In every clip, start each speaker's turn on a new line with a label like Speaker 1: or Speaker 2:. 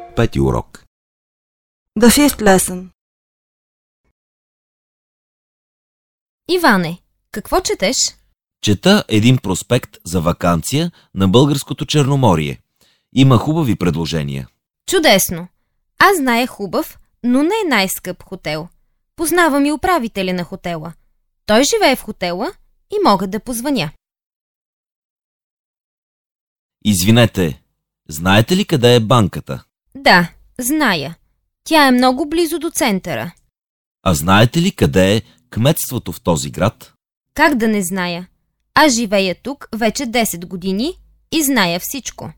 Speaker 1: Пети урок.
Speaker 2: The fifth lesson.
Speaker 3: Иване, какво четеш?
Speaker 1: Чета един проспект за ваканция на българското Черноморие. Има хубави предложения.
Speaker 3: Чудесно! Аз зная хубав, но не най-скъп хотел. Познавам и управителя на хотела. Той живее в хотела и мога да позвъня.
Speaker 1: Извинете, знаете ли къде е банката?
Speaker 3: Да, зная. Тя е много близо до центъра.
Speaker 1: А знаете ли къде е кметството в този град?
Speaker 3: Как да не зная? Аз живея тук вече 10 години и зная всичко.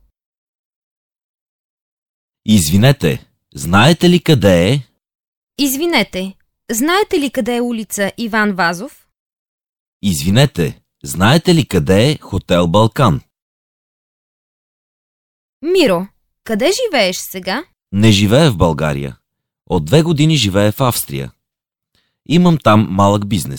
Speaker 1: Извинете, знаете ли къде е?
Speaker 3: Извинете, знаете ли къде е улица Иван Вазов?
Speaker 1: Извинете, знаете ли къде е хотел Балкан?
Speaker 3: Миро, къде живееш сега?
Speaker 1: Не живее в България. От 2 години живее в Австрия. Имам там малък бизнес.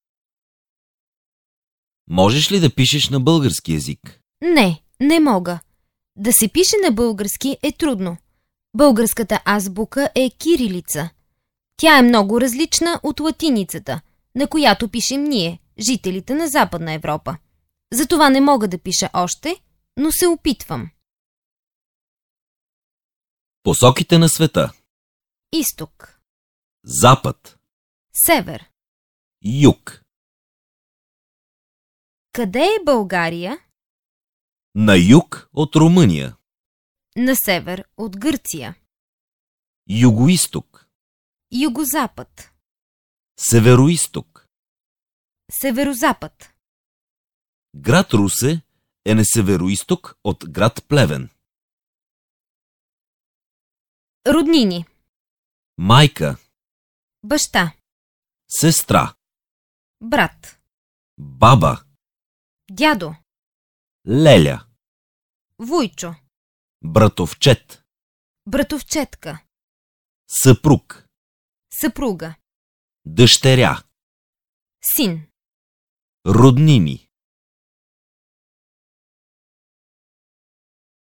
Speaker 1: Можеш ли да пишеш на български език?
Speaker 3: Не мога. Да се пише на български е трудно. Българската азбука е кирилица. Тя е много различна от латиницата, на която пишем ние, жителите на Западна Европа. Затова не мога да пиша още, но се опитвам.
Speaker 1: Посоките на света.
Speaker 3: Изток,
Speaker 1: Запад.
Speaker 3: север.
Speaker 1: Юг.
Speaker 3: Къде е България?
Speaker 1: На юг от Румъния.
Speaker 3: На север от Гърция.
Speaker 1: Югоизток.
Speaker 3: Югозапад.
Speaker 1: Североизток.
Speaker 3: Северозапад.
Speaker 1: Град Русе е на североизток от град Плевен.
Speaker 3: Роднини.
Speaker 1: Майка.
Speaker 3: Баща.
Speaker 1: Сестра.
Speaker 3: Брат.
Speaker 1: Баба.
Speaker 3: Дядо.
Speaker 1: Леля.
Speaker 3: Вуйчо.
Speaker 1: Братовчет.
Speaker 3: Братовчетка.
Speaker 1: Съпруг.
Speaker 3: Съпруга.
Speaker 1: Дъщеря.
Speaker 3: Син.
Speaker 1: Роднини.